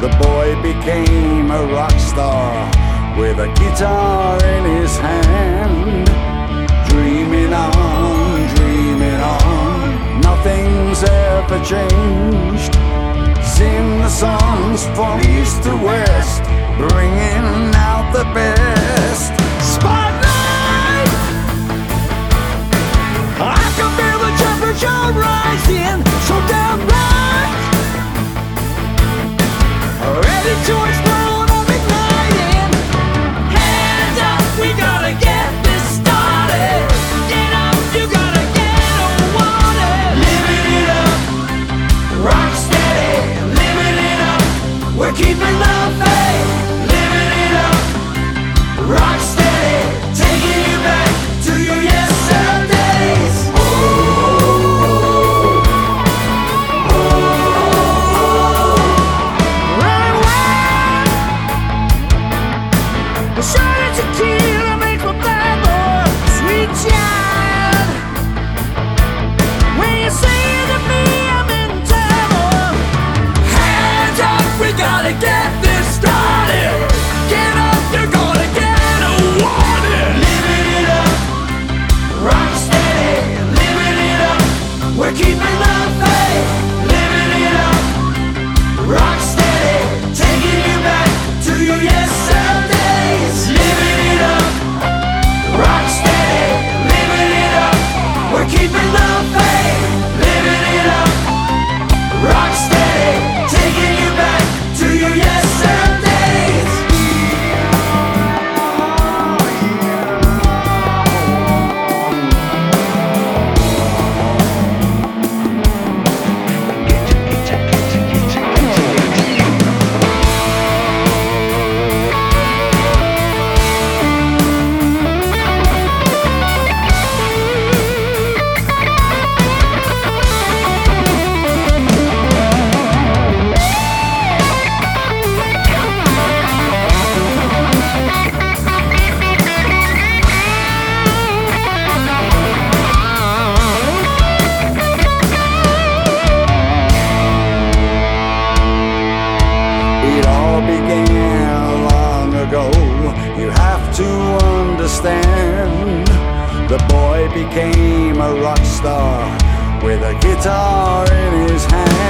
The boy became a rock star with a guitar in his hand. Dreaming on, nothing's ever changed. Sing the songs from east to west, bringing out the best. Spotlight! I can feel the temperature rising, so damn right. Ready to explode, I'm igniting. Hands up, we gotta get this started. Get up, you gotta get on it. Living it up, rock steady. Living it up, we're keeping the faith. Living it up, rock steady. Taking you back to your yesterdays. Shot tequila makes my bad boy, sweet child. When you say to me I'm in trouble, hands up, we gotta get this started. Get up, you're gonna get a warning. Living it up, rock steady. Living it up, we're keeping the faith. Living it up, rock steady. Taking you back to your yesterdays. Living it up, rock steady. Living it up, we're keeping the faith. Living it up, rock steady. Taking you back to your yesterdays. It all began long ago, you have to understand. The boy became a rock star with a guitar in his hand.